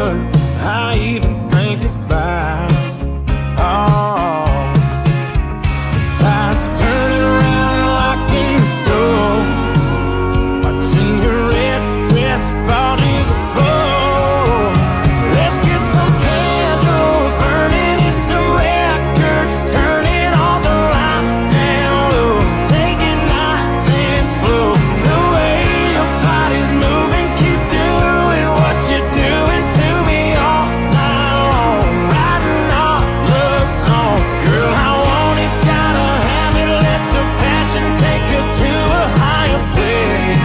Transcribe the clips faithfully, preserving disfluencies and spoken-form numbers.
what I even think about. Oh, besides turning around, locking the door, watching your red dress fall to the floor. Let's get some candles burning and some records turning, all the lights down low, take it nice and slow. The way your body's moving, keep doing what you're doing to me all night long, writing our love song. Girl, I want it, gotta have it, let the passion take us to a higher place,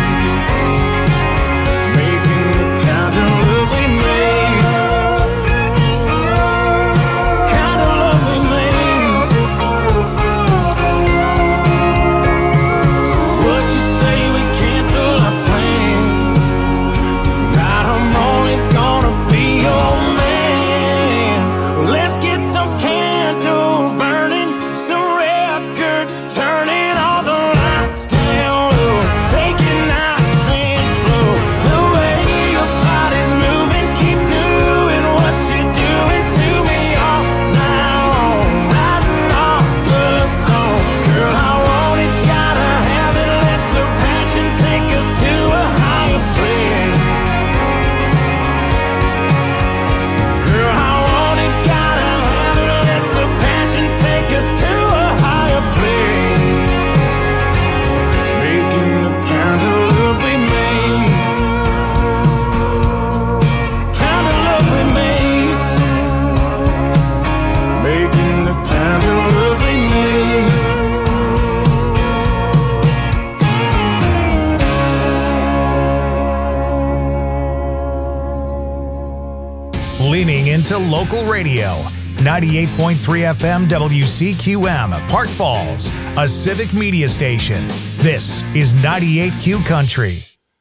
making the kind of love we made, kind of love we made. So what you say we cancel our plans? Tonight I'm only gonna be your man. Well, let's get some candles burning, some records turning, all the lights down low, take it nice and slow. The way your body's moving, keep doing what you're doing to me all night long, writing our love song. Girl, I want it, gotta have it, let the passion take us to a higher place. Girl, I want it, gotta have it, let the passion take us to a higher place, making the kind of love we made, kind of love we made, making the kind of love we made. Leaning into local radio. ninety-eight point three F M W C Q M, Park Falls, a civic media station. This is ninety-eight Q Country.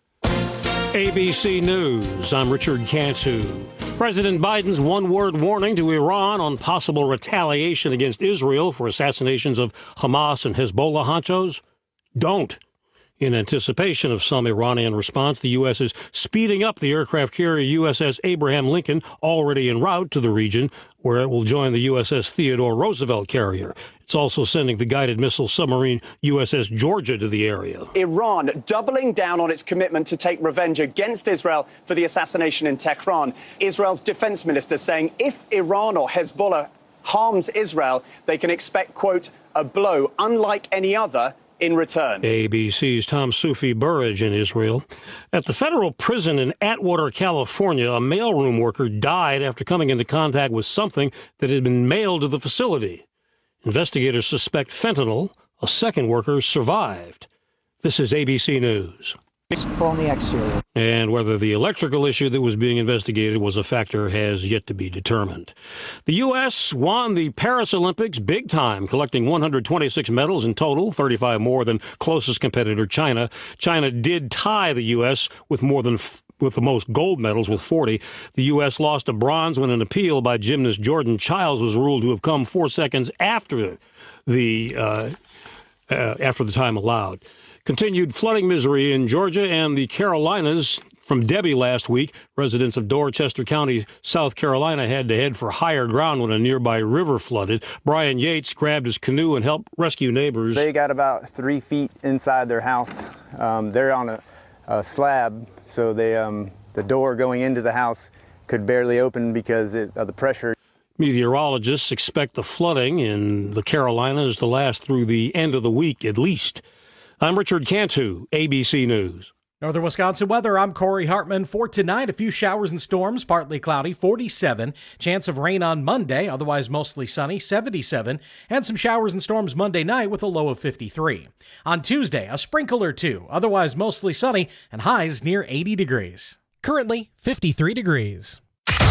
A B C News, I'm Richard Cantu. President Biden's one-word warning to Iran on possible retaliation against Israel for assassinations of Hamas and Hezbollah honchos? Don't. In anticipation of some Iranian response, the U S is speeding up the aircraft carrier U S S Abraham Lincoln, already en route to the region, where it will join the U S S Theodore Roosevelt carrier. It's also sending the guided missile submarine U S S Georgia to the area. Iran doubling down on its commitment to take revenge against Israel for the assassination in Tehran. Israel's defense minister saying if Iran or Hezbollah harms Israel, they can expect, quote, a blow unlike any other in return. A B C's Tom Sufi Burridge in Israel. At the federal prison in Atwater, California, a mailroom worker died after coming into contact with something that had been mailed to the facility. Investigators suspect fentanyl. A second worker survived. This is A B C News. On the exterior. And whether the electrical issue that was being investigated was a factor has yet to be determined. The U S won the Paris Olympics big time, collecting one hundred twenty-six medals in total, thirty-five more than closest competitor China. China did tie the U S with more than f- with the most gold medals with forty. The U S lost a bronze when an appeal by gymnast Jordan Childs was ruled to have come four seconds after the uh, uh, after the time allowed. Continued flooding misery in Georgia and the Carolinas from Debbie last week. Residents of Dorchester County, South Carolina, had to head for higher ground when a nearby river flooded. Brian Yates grabbed his canoe and helped rescue neighbors. They got about three feet inside their house. Um, they're on a, a slab, so they um, the door going into the house could barely open because it, of the pressure. Meteorologists expect the flooding in the Carolinas to last through the end of the week at least. I'm Richard Cantu, A B C News. Northern Wisconsin weather, I'm Corey Hartman. For tonight, a few showers and storms, partly cloudy, forty-seven. Chance of rain on Monday, otherwise mostly sunny, seventy-seven. And some showers and storms Monday night with a low of fifty-three. On Tuesday, a sprinkle or two, otherwise mostly sunny, and highs near eighty degrees. Currently, fifty-three degrees.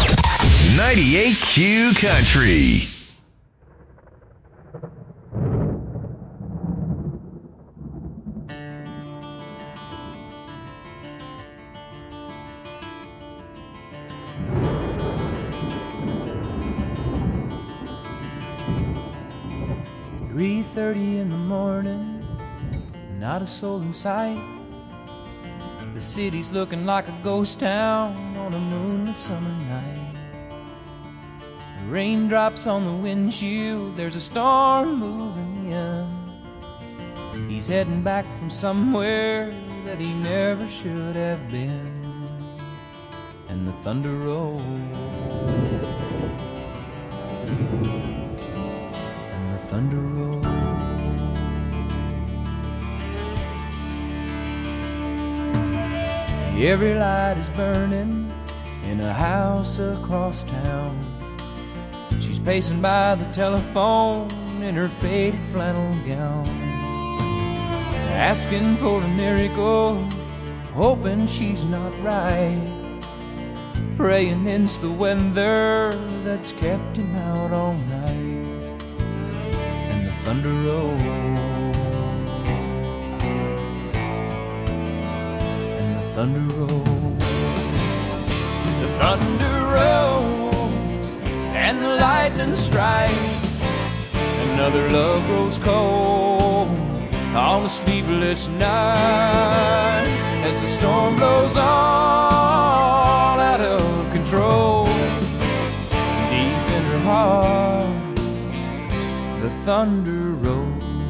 ninety-eight Q Country. three thirty in the morning, not a soul in sight. The city's looking like a ghost town on a moonlit summer night. Raindrops on the windshield, there's a storm moving in. He's heading back from somewhere that he never should have been. And the thunder rolls, and the thunder rolls. Every light is burning in a house across town. She's pacing by the telephone in her faded flannel gown, asking for a miracle, hoping she's not right, praying it's the weather that's kept him out all night. And the thunder rolls, and the thunder rolls, the thunder rolls, and the lightning strikes. Another love grows cold on a sleepless night as the storm blows all out of control. Deep in her heart, the thunder rolls.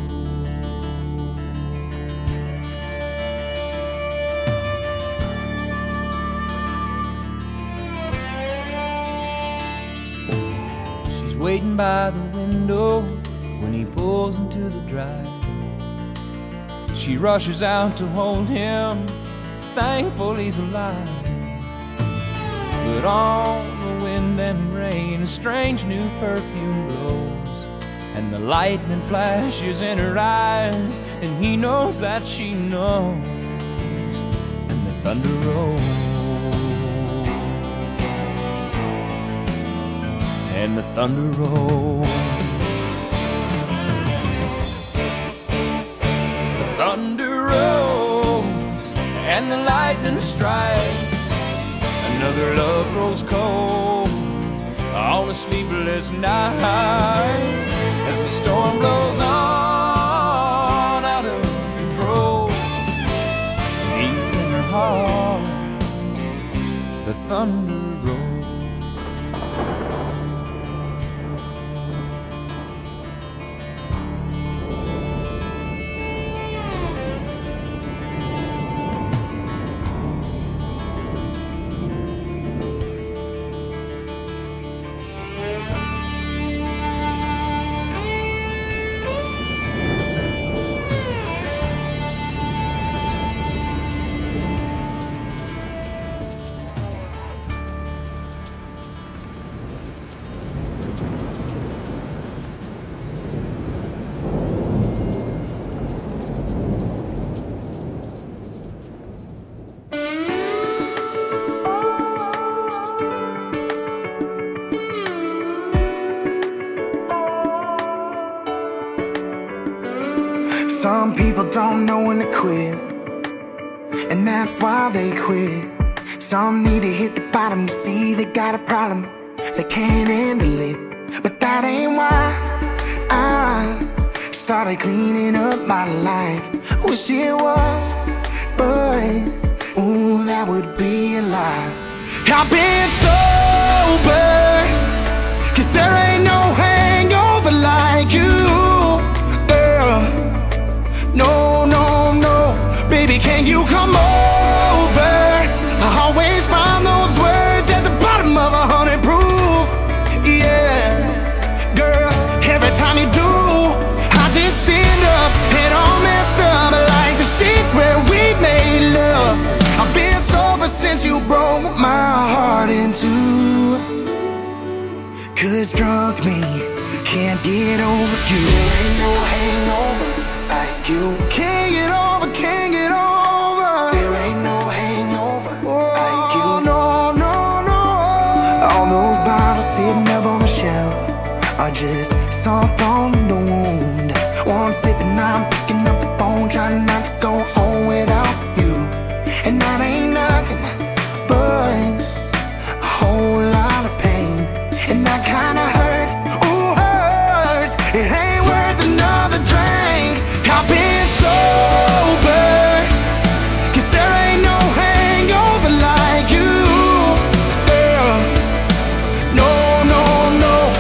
She's waiting by the window when he pulls into the drive. She rushes out to hold him, thankful he's alive. But on the wind and rain, a strange new perfume blows, and the lightning flashes in her eyes, and he knows that she knows. And the thunder rolls, and the thunder rolls. Thunder rolls and the lightning strikes. Another love grows cold on a sleepless night as the storm blows on out of control. Deep in her heart, the thunder rolls. Some people don't know when to quit, and that's why they quit. Some need to hit the bottom to see they got a problem, they can't handle it. But that ain't why I started cleaning up my life. Wish it was, but ooh, that would be a lie. I've been sober, cause there ain't no hangover like you, girl. No, no, no, baby, can you come over? I always find those words at the bottom of a hundred proof. Yeah, girl, every time you do, I just stand up and all messed up like the sheets where we made love. I've been sober since you broke my heart in two. Cause drunk me can't get over you. There ain't no hangover like you. Can't get over, can't get over. There ain't no hangover like you. No, no, no. All those bottles sitting up on the shelf are just salt on the wound. One sip and I'm picking up the phone, trying not to go home without you. And that ain't nothing but a whole lot of pain. And that kinda hurt, ooh, hurts. It ain't worth another drink. I've been sober, cause there ain't no hangover like you, girl. No, no, no,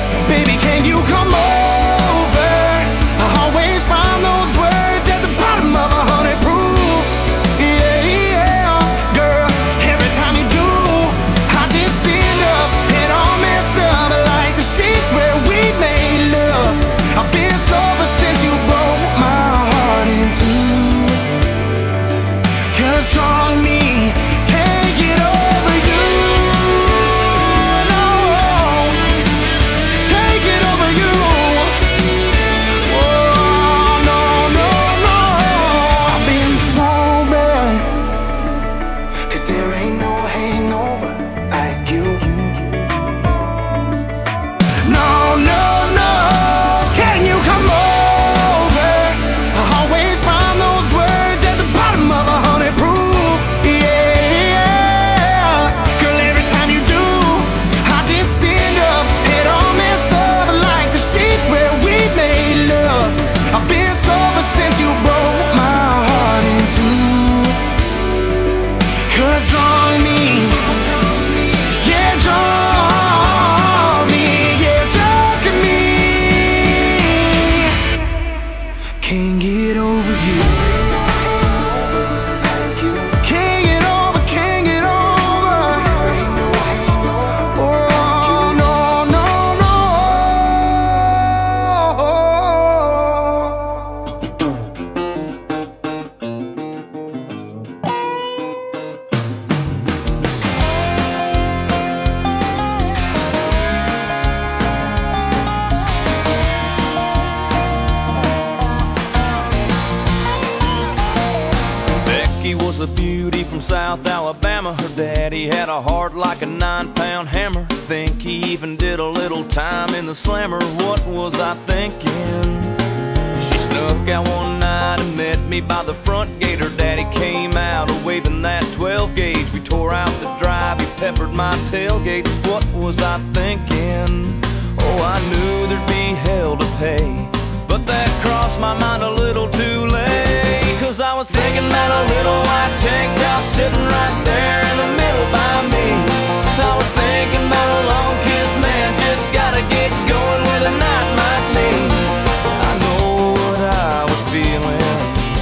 from South Alabama. Her daddy had a heart like a nine-pound hammer. Think he even did a little time in the slammer. What was I thinking? She snuck out one night and met me by the front gate. Her daddy came out waving that twelve gauge. We tore out the drive, he peppered my tailgate. What was I thinking? Oh, I knew there'd be hell to pay, but that crossed my mind a little too late. Cause I was thinking about a little white tank top sitting right there in the middle by me. I was thinking about a long kiss, man, just gotta get going where the night might be. I know what I was feeling,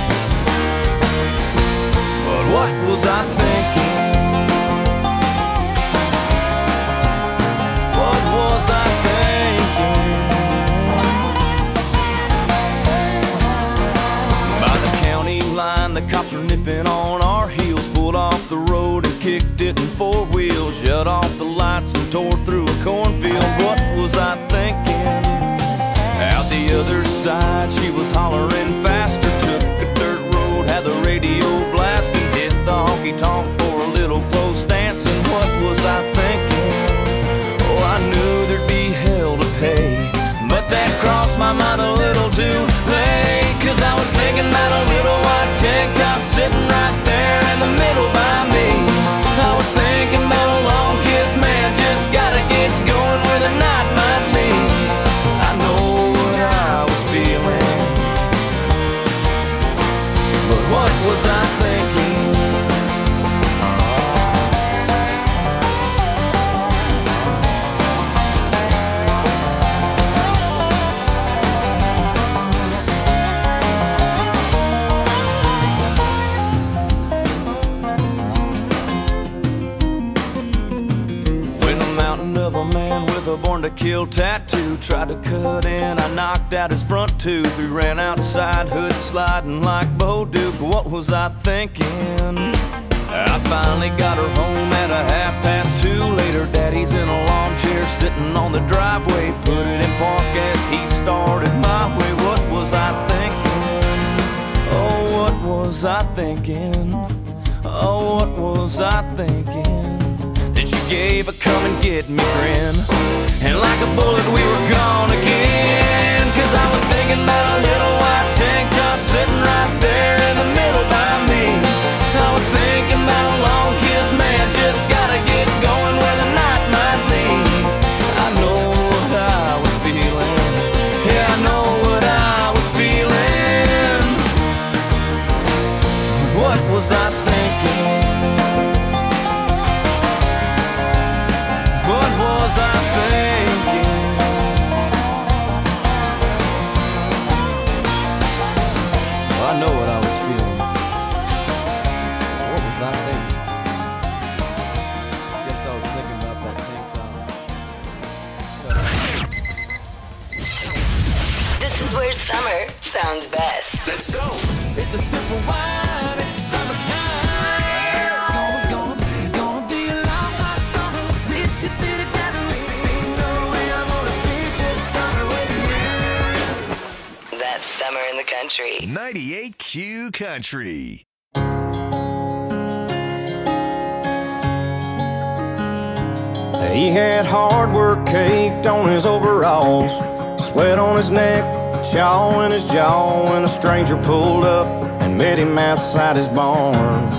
but what was I thinking? What was I thinking? By the county line, the cops were nipping on our heels. Pulled off the road and kicked it in four wheels. Shut off the lights and tore through a cornfield. What was I thinking? Out the other side, she was hollering faster. Took a dirt road, had the radio blasting. Hit the honky-tonk for a little post dancing. What was I thinking? Oh, I knew there'd be hell to pay, but that crossed my mind a little too late. Cause I was thinking about a little white tank top sitting right there in the middle by me. I was thinking about a long kiss, man, just gotta get going where the night might be. I know what I was feeling, but what was I thinking? A born to kill tattoo tried to cut in, I knocked out his front tooth. We ran outside, hood sliding like Bo Duke. What was I thinking? I finally got her home at a half past two. Later, daddy's in a lawn chair sitting on the driveway. Put it in park as he started my way. What was I thinking? Oh, what was I thinking? Oh, what was I thinking? Then she gave a come and get me grin, and like a bullet we were gone again. Cause I was thinking about a little white tank top sitting right there in the middle by me. I was thinking about a long kiss, man, just gotta get going where the night might be. I know what I was feeling, yeah, I know what I was feeling. What was I thinking? What was I thinking? Well, I know what I was feeling. What was I thinking? I guess I was thinking about that tank top. This is where summer sounds best. Let's go. It's a simple wine, it's summertime. That's summer in the country. ninety-eight Q Country. He had hard work caked on his overalls, sweat on his neck, chaw in his jaw, when a stranger pulled up and met him outside his barn.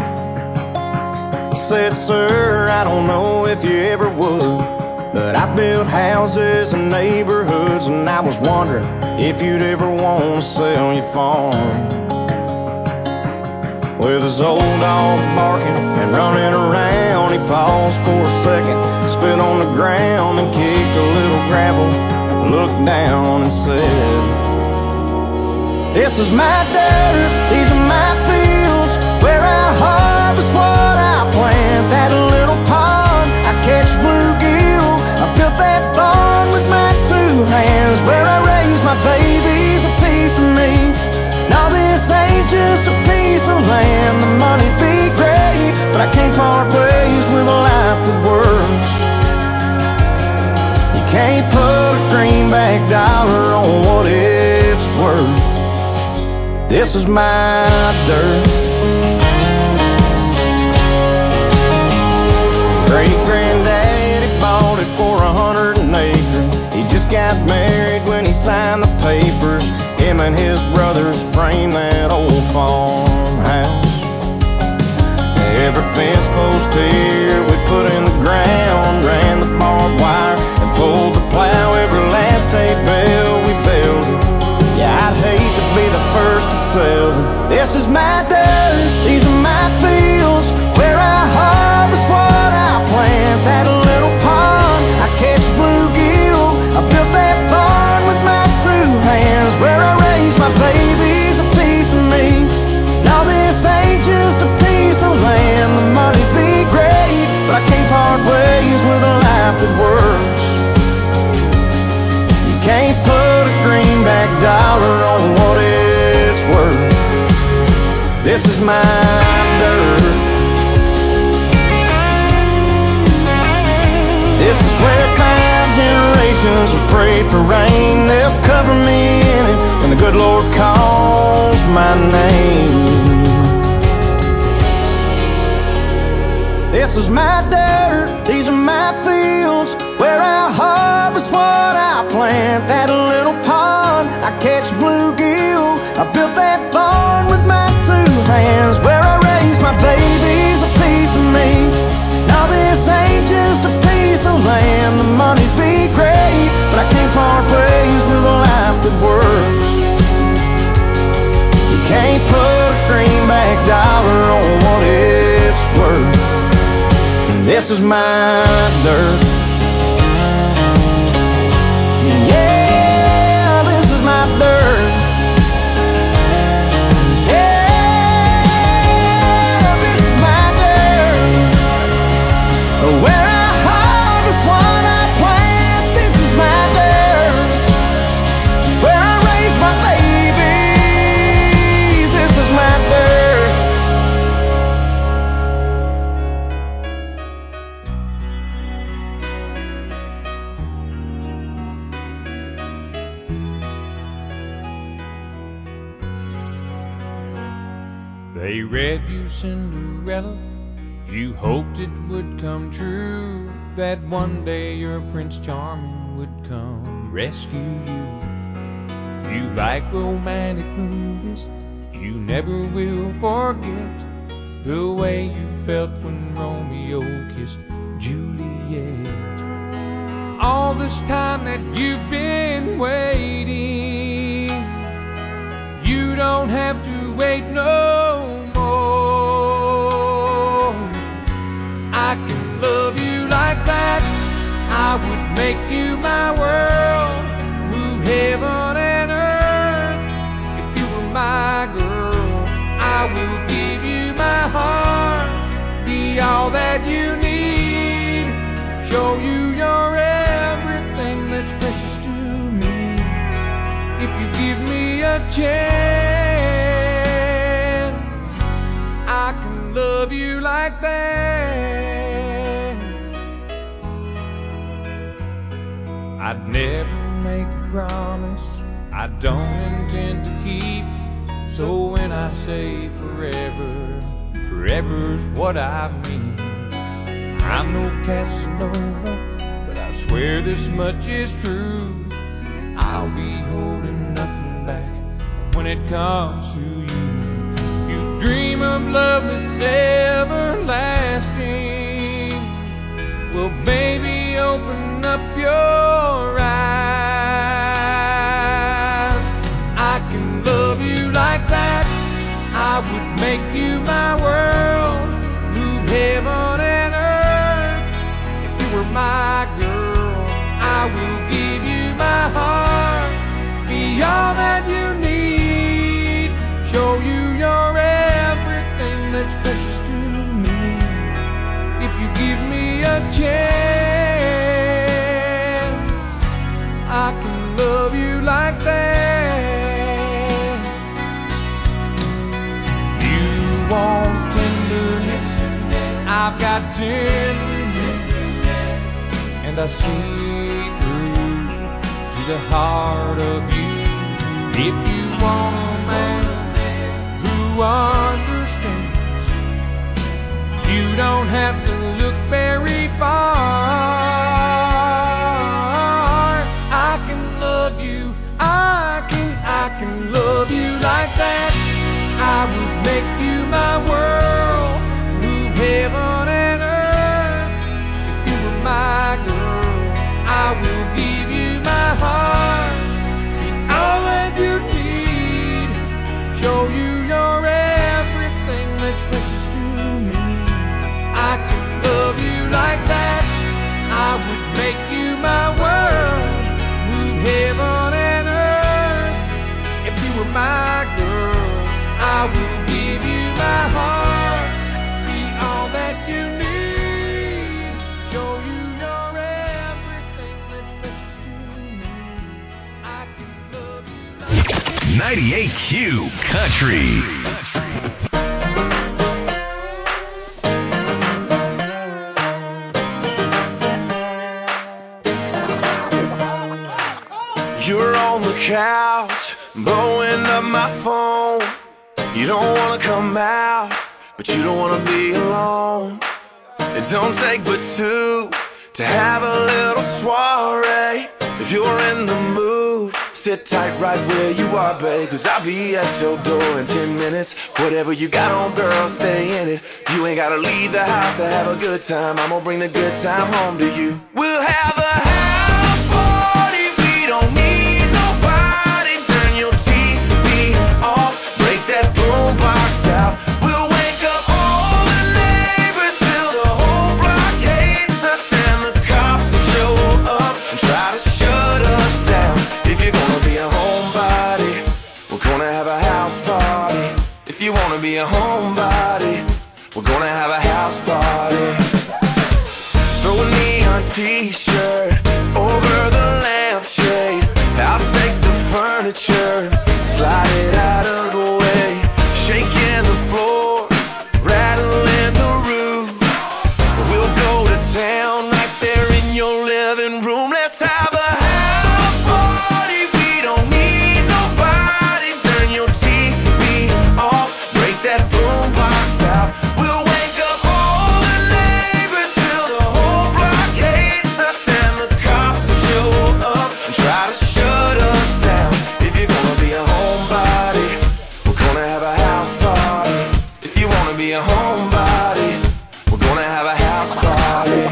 He said, "Sir, I don't know if you ever would, but I built houses and neighborhoods, and I was wondering if you'd ever want to sell your farm." With his old dog barking and running around, he paused for a second, spit on the ground and kicked a little gravel, looked down and said, "This is my dirt, these are my fields, where I harvest what I plant. That little pond, I catch bluegill, I built that barn with my two hands, where I raise my babies, a piece of me. Now this ain't just a piece of land, the money be great, but I can't part ways with a life that works. You can't put a greenback dollar on what it's worth. This is my dirt." Great-granddaddy bought it for a hundred an acre. He just got married when he signed the papers. Him and his brothers framed that old farmhouse. Every fence post here we put in the ground, ran the barbed wire and pulled the plow. Every last hay bale we built it. Yeah, I'd hate to be the first to sell it. This is my dirt, these are my fields, where I harvest what I plant. That little pond, I catch bluegill. I built that barn with my two hands, where I raise my babies, a piece of me. Now this ain't just a piece of land. The money be great, but I can't part ways with a life that works. You can't put a greenback dollar on what it's worth. This is my dirt. This is where five generations have prayed for rain. They'll cover me in it when the good Lord calls my name. This is my dirt, these are my fields, where I harvest what I plant. That little pond, I catch bluegill. I built that barn with my two hands, where I raise my babies, a piece of me. Now this ain't just a piece of land. The money be great, but I can't part ways with a life that works. You can't put a greenback dollar on what it's worth. This is my dirt. Yeah, this is my dirt. Yeah, this is my dirt. Where I harvest what I plant. This is my dirt. Where I raise my babies. This is my dirt. They read you Cinderella, you hoped it would come true, that one day your Prince Charming would come rescue you. You like romantic movies, you never will forget the way you felt when Romeo kissed Juliet. All this time that you've been waiting, you don't have to wait no more. I can love you like that, I would make you my world, move heaven and earth. If you were my girl, I will give you my heart, be all that you need, show you you're everything that's precious to me. If you give me a chance, I can love you like that. I'd never make a promise I don't intend to keep, so when I say forever, forever's what I mean. I'm no Casanova, but I swear this much is true, I'll be holding nothing back when it comes to you. You dream of love that's everlasting, well baby open up your eyes. I can love you like that, I would make you my world, move heaven and earth. If you were my girl, I will give you my heart, be all that you need, show you you're everything that's precious to me. If you give me a chance, I can love you like that. You want tenderness, I've got tenderness, and I see through to the heart of you. If you want a man who understands, you don't have to look very far. I can love you, I can, I can love you like that. I would make you my world, move heaven and earth. If you were my girl, I will give you my heart, be all that you need, show you you're everything that's precious to me. I can love you like that. I would make you my world, move heaven and earth. If you were my girl, I will give you my heart, be all that you need, show you you're everything that's precious to me. I can love you like ninety-eight Q Country. You're on the couch, blowing up my phone. You don't wanna come out, but you don't wanna be alone. It don't take but two to have a little soiree. If you're in the mood, sit tight right where you are, babe, cause I'll be at your door in ten minutes. Whatever you got on, girl, stay in it. You ain't gotta leave the house to have a good time. I'm gonna bring the good time home to you. We'll have a house party, we don't need nobody. Turn your T V off, break that boombox out. We'll wake up all the neighbors till the whole block hates us, and the cops will show up and try to shut us down. If you're gonna be a homebody, we're gonna have a house party. If you wanna be a homebody, we're gonna have a house party. Throw a neon t-shirt over the lampshade. I'll take the furniture, slide it out of the way. Shaking the floor, rattling the roof. We'll go to town right there in your living room. Let's have a house party, we don't need nobody. Turn your T V off, break that boombox out. We'll wake up all the neighbors till the whole block hates us, and the cops will show up and try to shut us down. If you're gonna be a homebody, we're gonna have a house party. If you wanna be a homebody, we're gonna have a house party.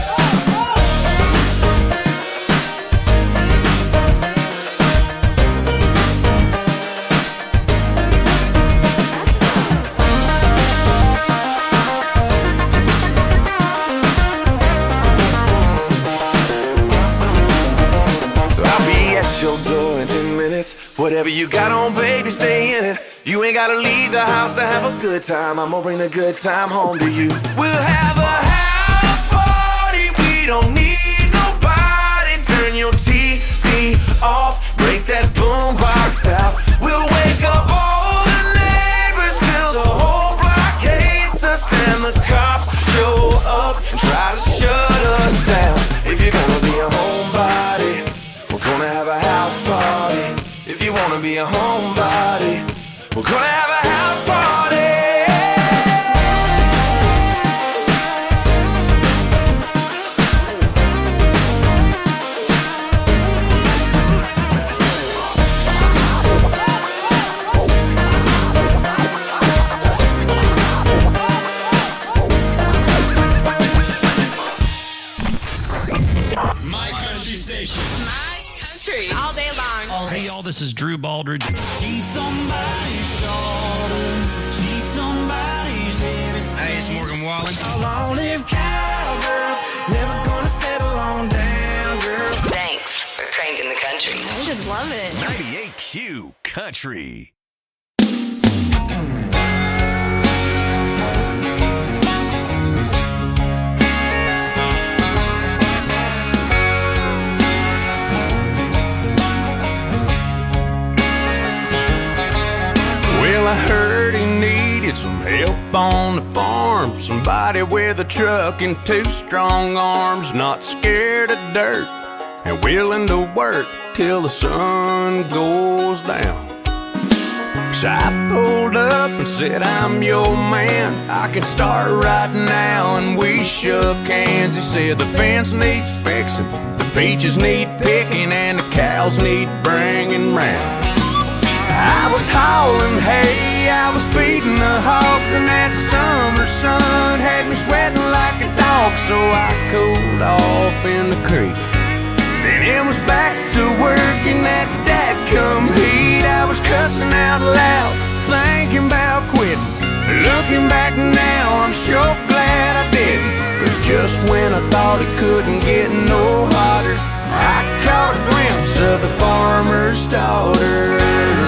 So I'll be at your door in ten minutes. Whatever you got on, baby, stay in it. You ain't gotta leave the house to have a good time. I'm gonna bring the good time home to you. We'll have a house party, we don't need nobody. Turn your T V off, break that boombox out. We'll wake up all the neighbors till the whole block hates us, and the cops show up and try to shut us down. If you're gonna be a homebody, we're gonna have a house party. If you wanna be a homebody, we're gonna have a house party. My country station. My country. All day long. Hey, y'all, this is Drew Baldridge. She's somebody's daughter. She's somebody's everything. Hey, it's Morgan Wallen. Long-lived cowgirls, never gonna settle on down, girl. Thanks for cranking the country. I just love it. ninety-eight Q Country. Well, I heard he needed some help on the farm. Somebody with a truck and two strong arms, not scared of dirt and willing to work till the sun goes down. So I pulled up and said, I'm your man, I can start right now. And we shook hands. He said the fence needs fixing, the beaches need picking, and the cows need bringing round. I was hauling hay, I was feeding the hogs, and that summer sun had me sweating like a dog. So I cooled off in the creek. Then it was back to work in that dadgum heat. I was cussing out loud, thinking about quitting. Looking back now, I'm sure glad I didn't. Cause just when I thought it couldn't get no hotter, I caught a glimpse of the farmer's daughter.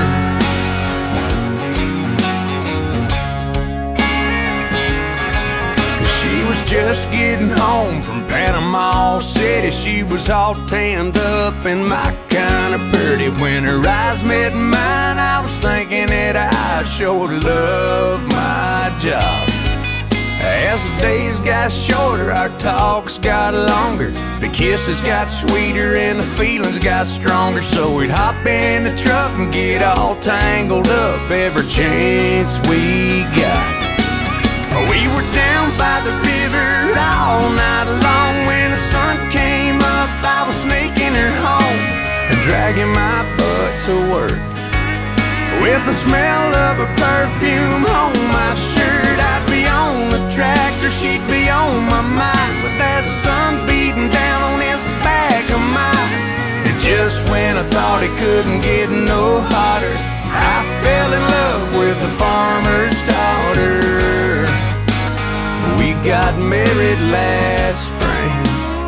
She was just getting home from Panama City. She was all tanned up and my kind of pretty. When her eyes met mine, I was thinking that I sure love my job. As the days got shorter, our talks got longer. The kisses got sweeter and the feelings got stronger. So we'd hop in the truck and get all tangled up every chance we got. We were down by the river all night long. When the sun came up, I was sneaking her home and dragging my butt to work. With the smell of her perfume on my shirt, I'd be on the tractor, she'd be on my mind, with that sun beating down on his back of mine. And just when I thought it couldn't get no hotter, I fell in love with the farmer's daughter. We got married last spring.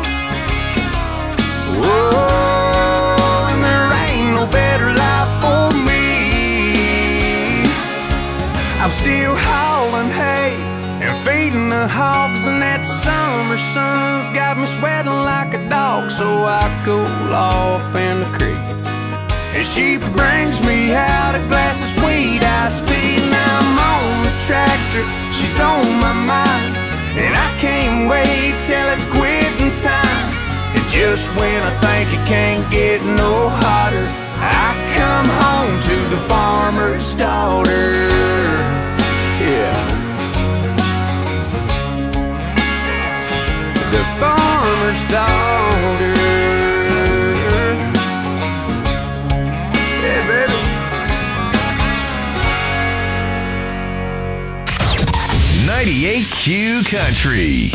Whoa, and there ain't no better life for me. I'm still hauling hay and feeding the hogs, and that summer sun's got me sweating like a dog. So I cool off in the creek, and she brings me out a glass of sweet iced tea. Now I'm on the tractor, she's on my mind, and I can't wait till it's quitting time. And just when I think it can't get no hotter, I come home to the farmer's daughter. Yeah, the farmer's daughter. Yeah, baby. ninety-eight Q Country.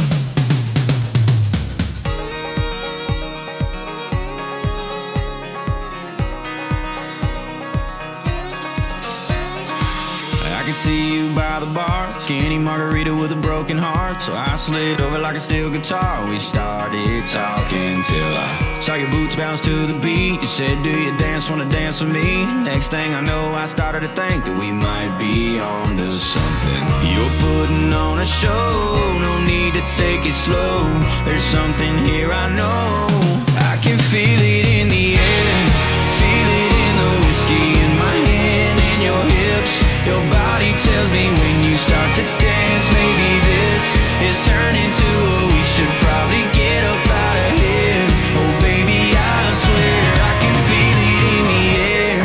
I can see you by the bar, skinny margarita with a broken heart. So I slid over like a steel guitar. We started talking till I saw your boots bounce to the beat. You said, do you dance, wanna dance with me? Next thing I know, I started to think that we might be on to something. You're putting on a show, no need to take it slow. There's something here I know. I can feel it in the air, feel it in the whiskey in my hand and your hips. Your body tells me when you start to dance, maybe this is turning to a we should probably get up out of here. Oh baby, I swear I can feel it in the air.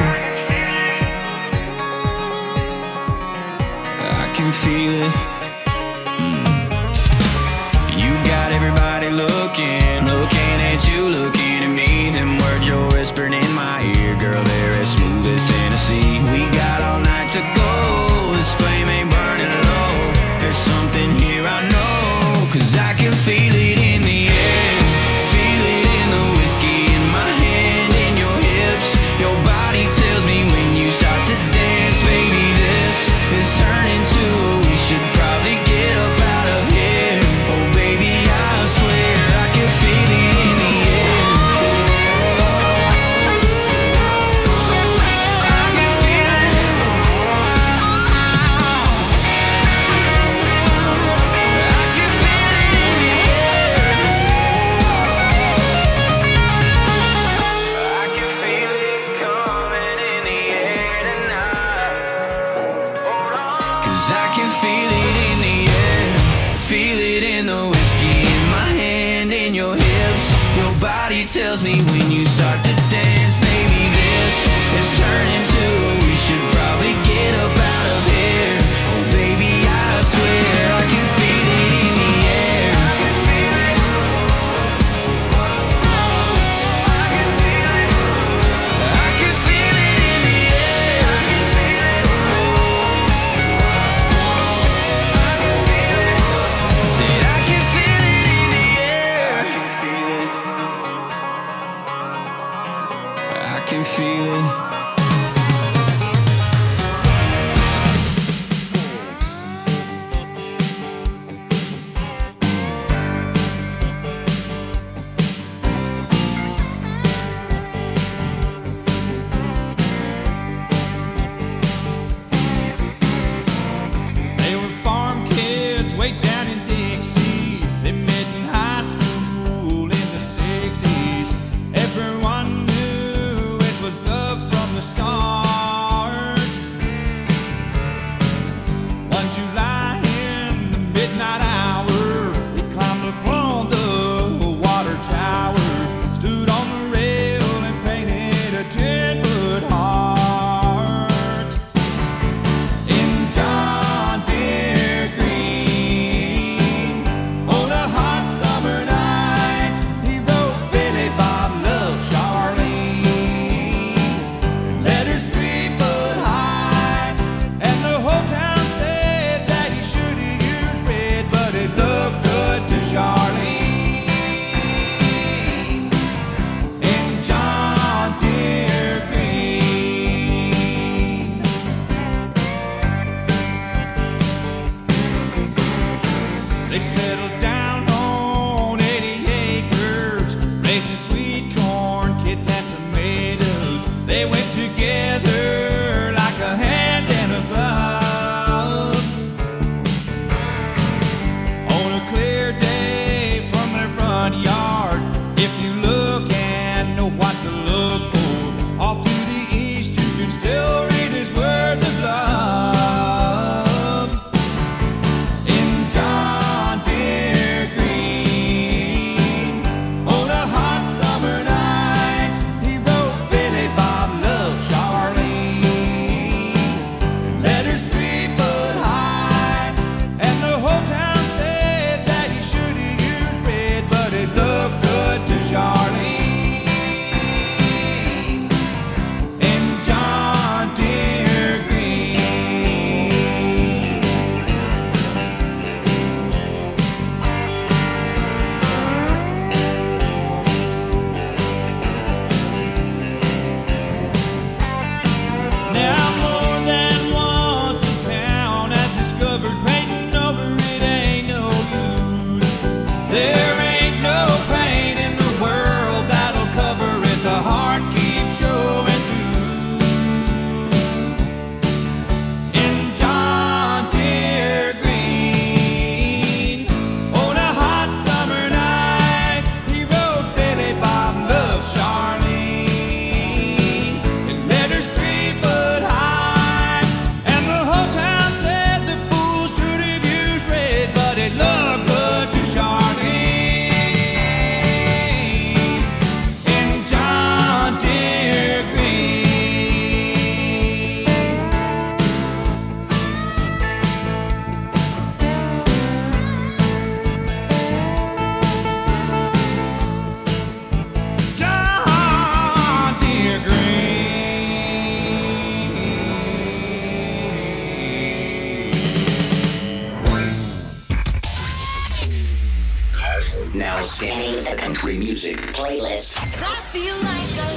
I can feel it. Mm. You got everybody looking, looking at you, looking at me. Them words you're whispering in my ear, girl, they're as smooth as Tennessee. We got all night to go, this flame ain't burning low. There's something here I know, cause I can feel it in the air, feel it in the whiskey in my hand and your hips. Your body tells me when you start to dance, baby, this is turning to a we should probably get up out of here. Oh baby, I swear I can feel it in the air. I can feel it. I can feel it in the air. I can feel it coming in the air tonight. Cause I can feel it in the air, feel it in the whiskey in my hand and your hips. Your body tells me when you start to dance, baby, this is turning to we should probably get up Scanning the country music playlist. I feel like a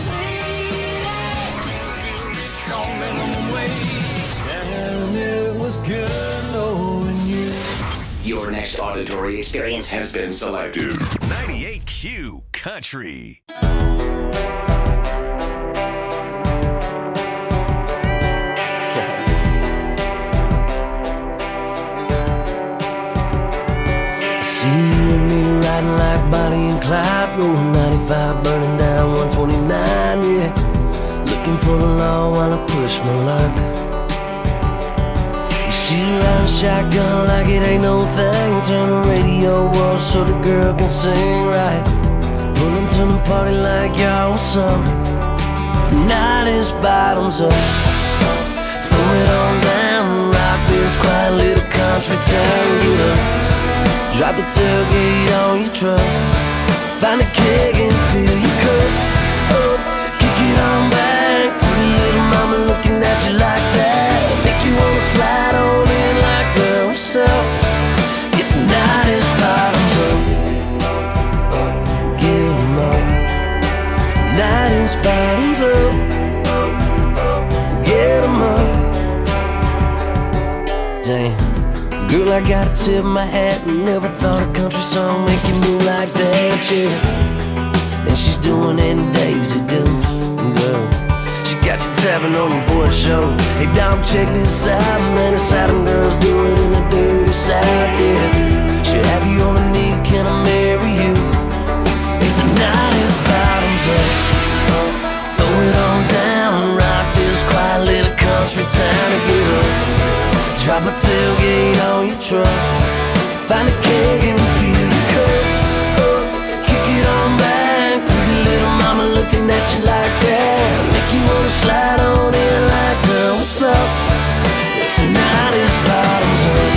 And it was good knowing you. Your next auditory experience has been selected. ninety-eight Q Country. See you and me riding like Bonnie and Clyde, rolling ninety-five, burning down one twenty-nine, yeah. Looking for the law while I push my luck. You see the line shotgun like it ain't no thing. Turn the radio off so the girl can sing right. Pull them to the party like y'all was some. Tonight is bottoms up. Throw it on down, rock this quiet little country town, get up. Drop the tailgate on your truck. Find a keg and fill your cup. Oh, kick it on back. Pretty little mama looking at you like that. Make you wanna slide on in like, girl, what's up? It's tonight is bottoms up. Get 'em up. Tonight is bottoms up. Get 'em up. Damn. Girl, I gotta tip my hat. Never thought a country song make you move like that, yeah. And she's doing it in Daisy Dukes, girl. She got you tapping on your boy show. Hey, dog, check this out, man. It's how them girls do it in the dirty South, yeah. She'll have you on a knee, can I marry you? Hey, tonight is bottoms up. Throw it on down, rock this quiet little country town and get up. Drop a tailgate on your truck. Find a keg and fill your cup. Oh, kick it on back. Pretty little mama looking at you like that. Make you wanna slide on in like, girl, what's up? Tonight is bottoms up.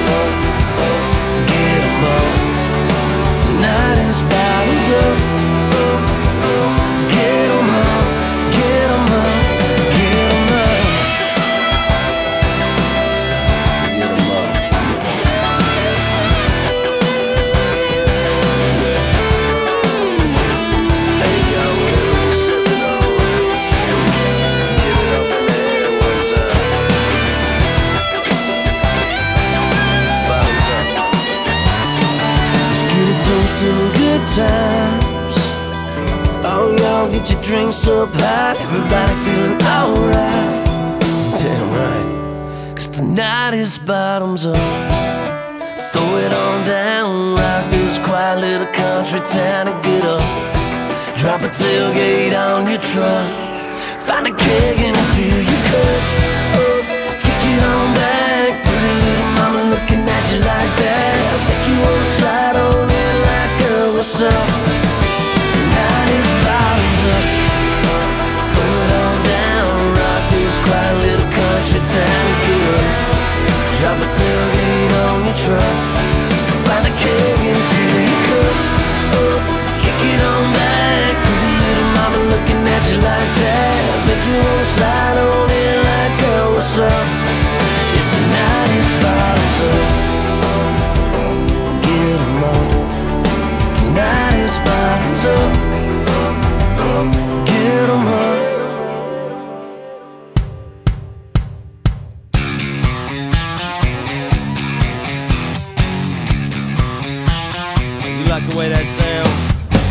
Get 'em up. Tonight is bottoms up. Get 'em up. Get 'em up. Get 'em up. Toasting good times. Oh, y'all get your drinks up high. Everybody feeling alright. Damn right. Cause tonight is bottoms up. Throw it on down. Rock this quiet little country town and get up. Drop a tailgate on your truck. Find a keg and fill your cup. Oh, kick it on back. Pretty little mama looking at you like that. Make you wanna slide on in like, girl, what's up? Tonight is bottoms up. Throw it on down. Rock this quiet little country town and get up. Drop a tailgate on your truck. Find a keg and fill your cup. Oh, kick it on back. Pretty little mama looking at you like that. Make you wanna slide on in like, girl, what's up? It's tonight is bottoms up. Get 'em up. Tonight is bottoms up. Get 'em up. You like the way that sounds?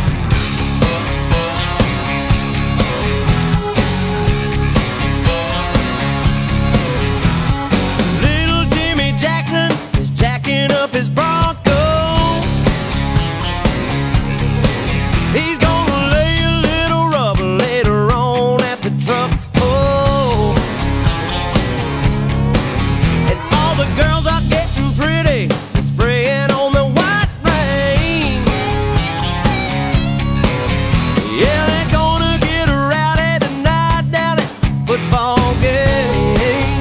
Little Jimmy Jackson is jacking up his Bronco. He's gonna lay a little rubber later on at the truck. Oh, and all the girls are getting pretty, spraying on the white rain. Yeah, they're gonna get rowdy tonight down at the football game.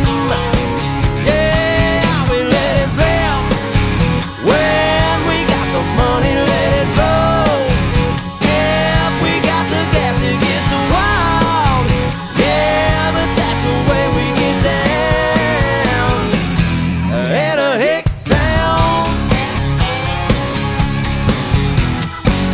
Yeah, we let it play out. When we got the money, let it roll. Yeah, if we got the gas, it gets wild. Yeah, but that's the way we get down. In a hick town.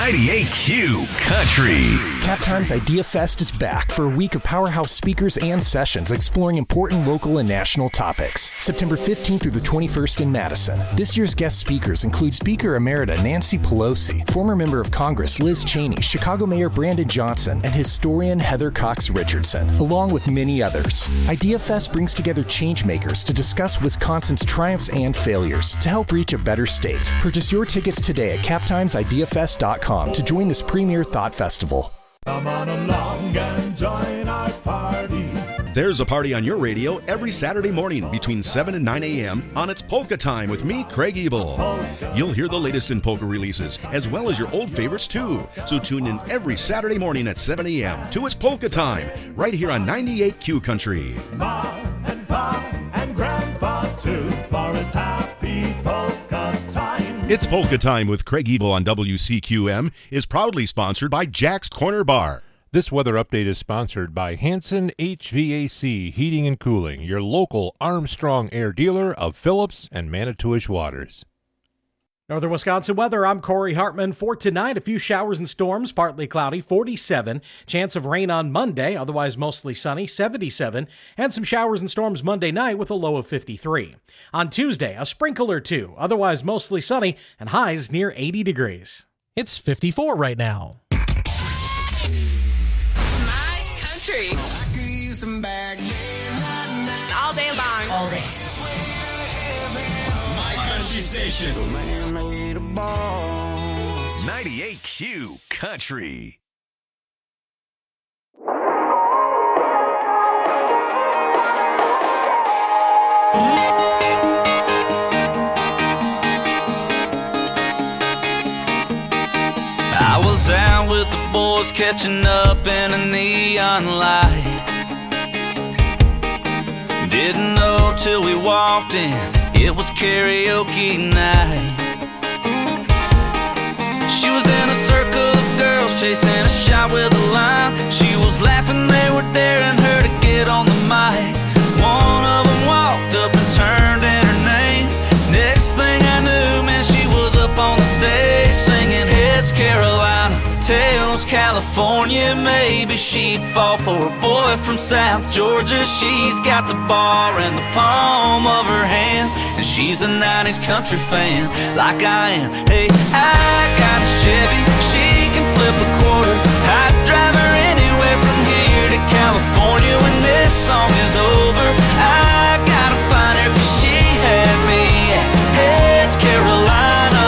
ninety-eight Q Country. Cap Times Idea Fest is back for a week of powerhouse speakers and sessions exploring important local and national topics. September fifteenth through the twenty-first in Madison. This year's guest speakers include Speaker Emerita Nancy Pelosi, former member of Congress Liz Cheney, Chicago Mayor Brandon Johnson, and historian Heather Cox Richardson, along with many others. Idea Fest brings together changemakers to discuss Wisconsin's triumphs and failures to help reach a better state. Purchase your tickets today at cap times idea fest dot com to join this premier thought festival. Come on along and join our party. There's a party on your radio every Saturday morning between seven and nine a.m. on It's Polka Time with me, Craig Ebel. You'll hear the latest in polka releases, as well as your old favorites too. So tune in every Saturday morning at seven a.m. to It's Polka Time, right here on ninety-eight Q Country. Ma and Pa and Grandpa too, for it's happy polka time. It's Polka Time with Craig Ebel on W C Q M is proudly sponsored by Jack's Corner Bar. This weather update is sponsored by Hanson H V A C Heating and Cooling, your local Armstrong Air dealer of Phillips and Manitowish Waters. Northern Wisconsin weather, I'm Corey Hartman. For tonight, a few showers and storms, partly cloudy, forty-seven. Chance of rain on Monday, otherwise mostly sunny, seventy-seven. And some showers and storms Monday night with a low of fifty-three. On Tuesday, a sprinkle or two, otherwise mostly sunny, and highs near eighty degrees. It's fifty-four right now. My country. All day long. All day. Country Station. ninety-eight Q Country. I was out with the boys catching up in a neon light. Didn't know till we walked in, it was karaoke night. She was in a circle of girls chasing a shot with a line. She was laughing, they were daring her to get on the mic. One of them walked up and turned in her name. Next thing I knew, man, she was up on the stage singing Heads Carolina, Tails California. Maybe she'd fall for a boy from South Georgia. She's got the bar in the palm of her hand, and she's a nineties country fan like I am. Hey, I got a Chevy, she can flip a quarter. I'd drive her anywhere from here to California. When this song is over, I gotta find her, 'cause she had me at Heads Carolina.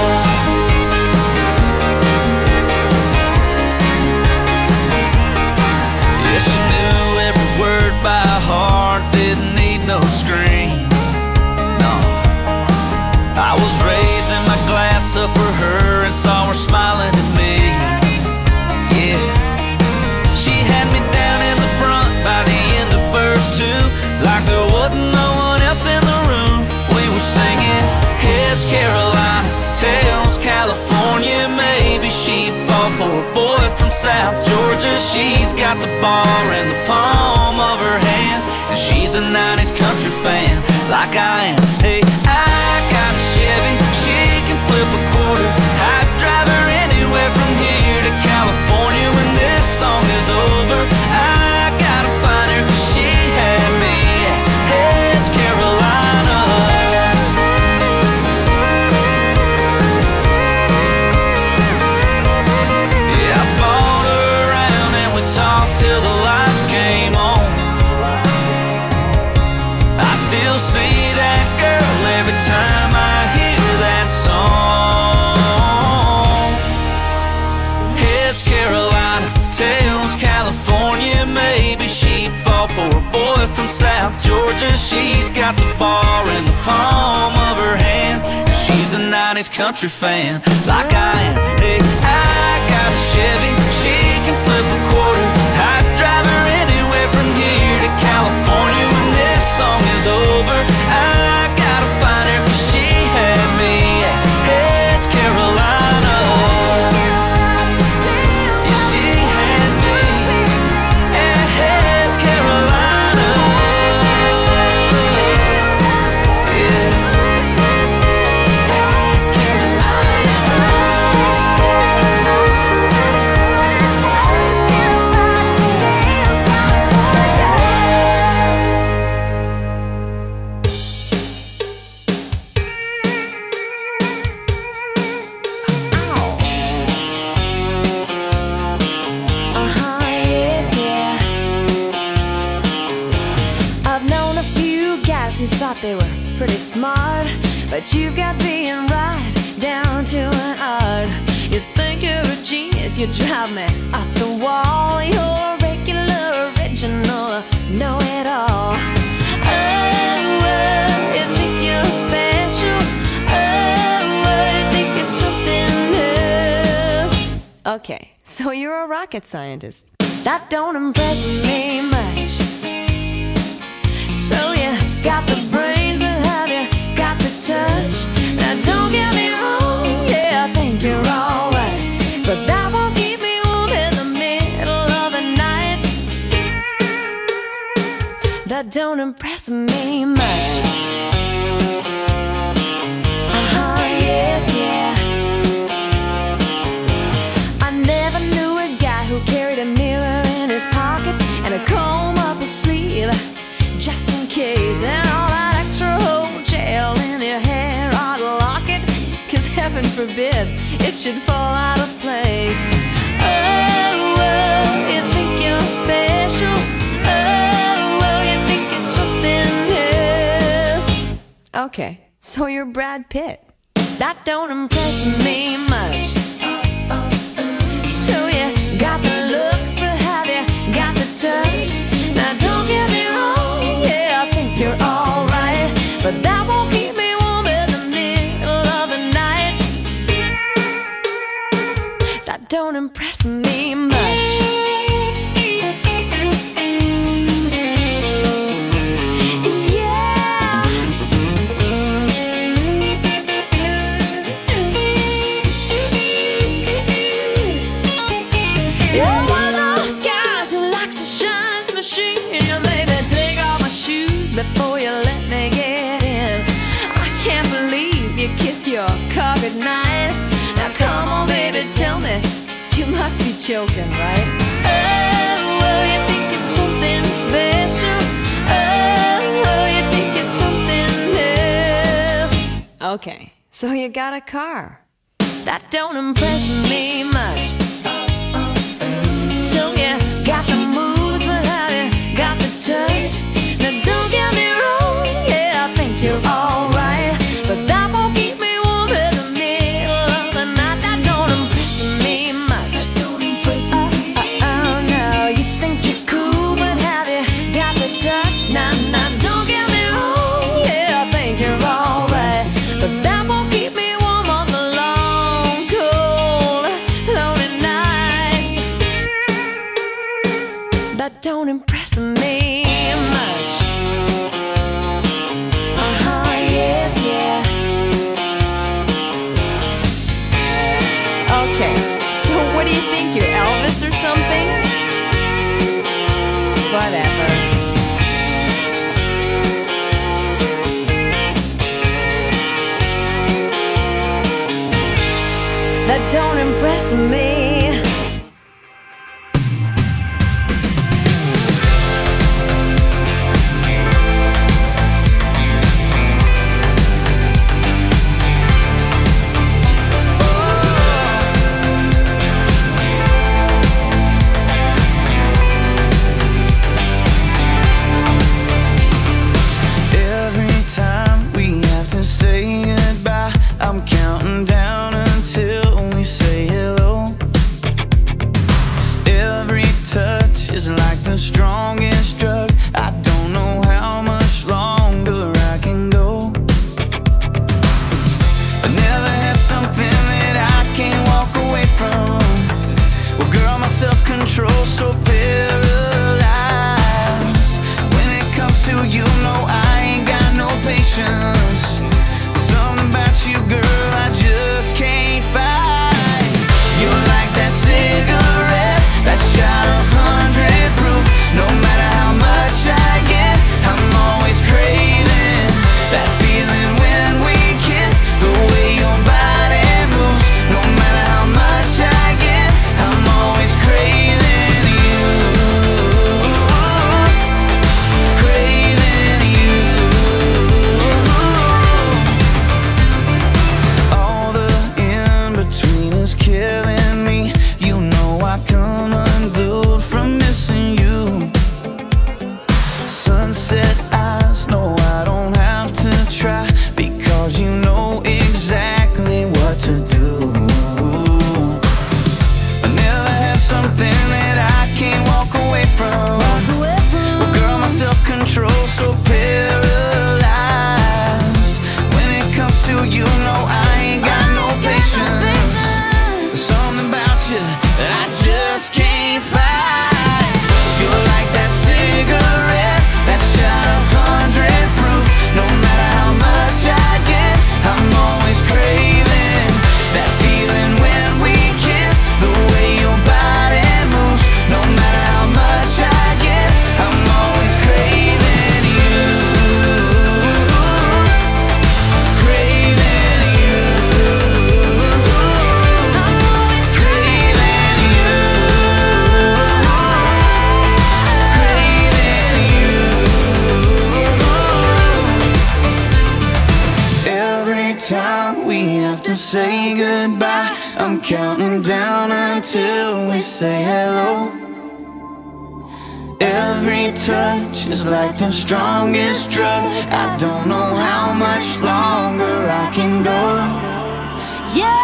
Yeah, she knew every word by heart, didn't need no screen. No, I was raising my glass up for her and saw her smiling at me. Yeah, she had me down in the front by the end of verse two, like there wasn't no one else in the room. We were singing Heads Carolina, Tails California. Maybe she'd fall for a boy from South Georgia. She's got the bar in the palm of her hand, and she's a nineties country fan like I am. Hey, I got a Chevy, she can flip a quarter. I'd drive her anywhere from here to California. When this song is over, I gotta find her, 'cause she had me at Heads Carolina. Yeah, I bought her around and we talked till the lights came on. I still see that girl every time I hear that song. Heads Carolina, Tails California. Maybe she'd fall for a boy from South Georgia. She's got the bar in the palm of her hand, and she's a nineties country fan like I am. Hey, I got a Chevy, she can flip a quarter. I'd drive her anywhere from here to California. When this song is over, I gotta find her, 'cause she had me at Heads Carolina. Yeah, she had me at Heads Carolina. Yeah. Heads Carolina. smart, but you've got being right down to an art. You think you're a genius, you drive me up the wall. You're regular, original, know-it-all. Oh, oh, you think you're special. Oh, oh, you think you're something else. Okay, so you're a rocket scientist. That don't impress me much. So you got the brains, but have you got the touch? Now don't get me wrong, yeah, I think you're alright, but that won't keep me warm in the middle of the night. That don't impress me much. Uh-huh, yeah, yeah. I never knew a guy who carried a mirror in his pocket and a comb up his sleeve, just in case, and all that extra whole gel in your hair ought to lock it, cause heaven forbid it should fall out of place. Oh, oh, you think you're special. Oh, oh, you think it's something else. Okay, so you're Brad Pitt. That don't impress me much. So you got the looks, but have you got the touch? Now don't get me wrong, yeah, I think you're alright, but that won't keep me warm in the middle of the night. That don't impress me much. You're one of those guys who likes to shine his machine. You maybe take off my shoes before you let me get in. I can't believe you kiss your car goodnight. Now come on, baby, tell me, you must be joking, right? Oh, oh, you think it's something special. Oh, oh, you think it's something else. Okay, so you got a car. That don't impress me much. So you got the moves, but have you got the touch? Now don't get me wrong, yeah, I think you're alright, but that won't keep me warm in the middle of the night. That don't impress me much. That don't impress me. Oh, oh, oh, no, you think you're cool, but have you got the touch? Nah, nah, don't get me wrong, yeah, I think you're alright, but that won't keep me warm on the long, cold, lonely nights. That don't impress me much. Uh-huh, yeah, yeah. Okay, so what do you think, you're Elvis or something? Whatever. That don't impress me. I'm counting down until we say hello. Every touch is like the strongest drug. I don't know how much longer I can go. I never had something that I can't walk away from. Well, girl, my self-control's so paralyzed. When it comes to you, no, I ain't got no patience. About you, girl, I just can't fight. You're like that cigarette, that shot of hundred proof. No matter how much I get, I'm always craving that feeling when we kiss. The way your body moves. No matter how much I get, I'm always craving you. Craving you. have to say goodbye. I'm counting down until we say hello. Every touch is like the strongest drug. I don't know how much longer I can go. Yeah.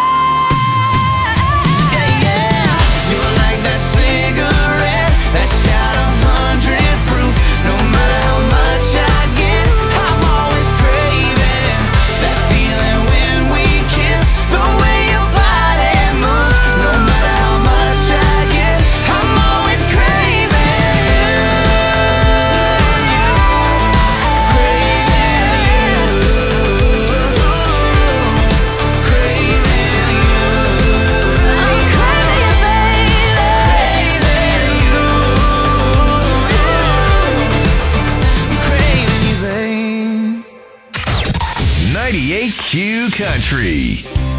That cigarette, that shot of hundred proof. No matter how much I get, I'm always craving that feeling when we kiss. The way your body moves. No matter how much I get, I'm always craving you. Craving you. Craving you. I'm craving you, baby. ninety-eight Q Country.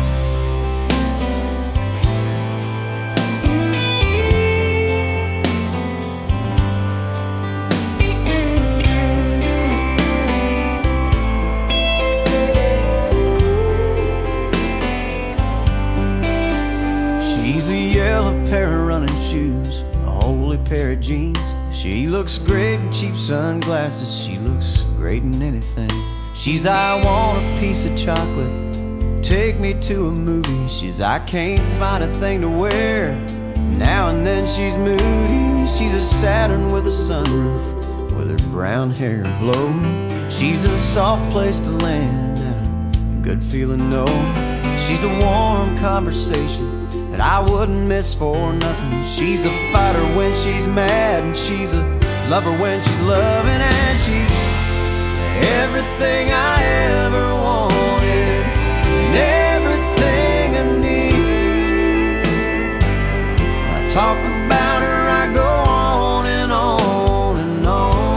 She's a yellow pair of running shoes, a holy pair of jeans. She looks great in cheap sunglasses. She looks great in anything. She's, I want a piece of chocolate, take me to a movie. She's, I can't find a thing to wear. Now and then she's moody. She's a Saturn with a sunroof, with her brown hair blowing. She's a soft place to land and a good feeling, no. She's a warm conversation that I wouldn't miss for nothing. She's a fighter when she's mad, and she's a lover when she's loving, and she's everything I ever wanted and everything I need. I talk about her, I go on and on and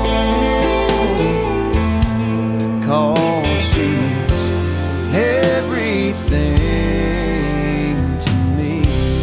on, 'cause she's everything to me.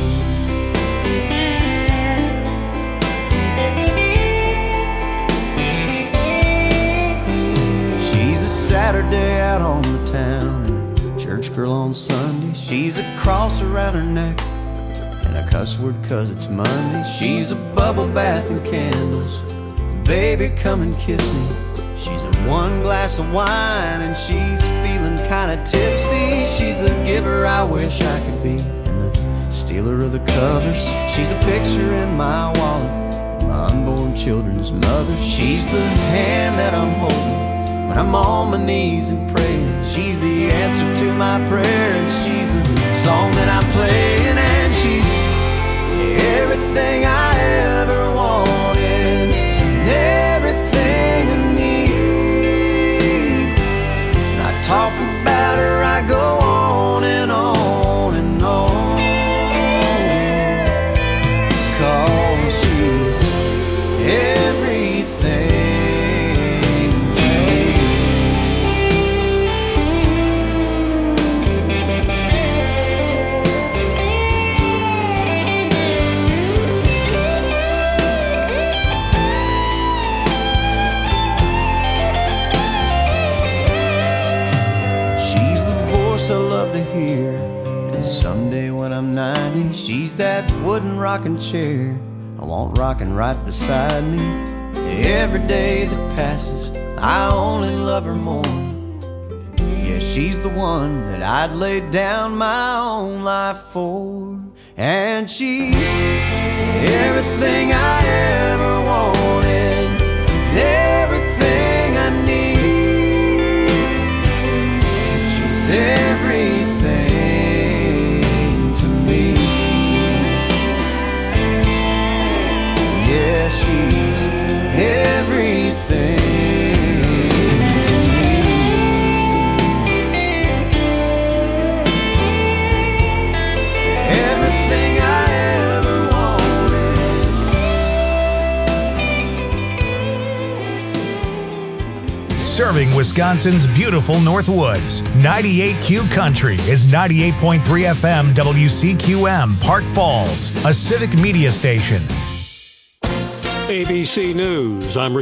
Saturday out on the town and a church girl on Sunday. She's a cross around her neck and a cuss word 'cause it's Monday. She's a bubble bath and candles, baby come and kiss me. She's a one glass of wine and she's feeling kinda tipsy. She's the giver I wish I could be and the stealer of the covers. She's a picture in my wallet, my unborn children's mother. She's the hand that I'm holding when I'm on my knees and praying. She's the answer to my prayer, and she's the song that I'm playing, and she's everything I ever wanted and everything I need. And I talk about her, I go on and on and on, 'cause she's everything. I love to hear, and someday when I'm ninety, she's that wooden rocking chair I want rocking right beside me. Every day that passes, I only love her more. Yeah, she's the one that I'd lay down my own life for, and she's everything I ever wanted, everything I need. She's everything to me. Yeah, she's everything to me. Everything I ever wanted. Serving Wisconsin's beautiful Northwoods, ninety-eight Q Country is ninety-eight point three F M W C Q M, Park Falls, a civic media station. A B C News, I'm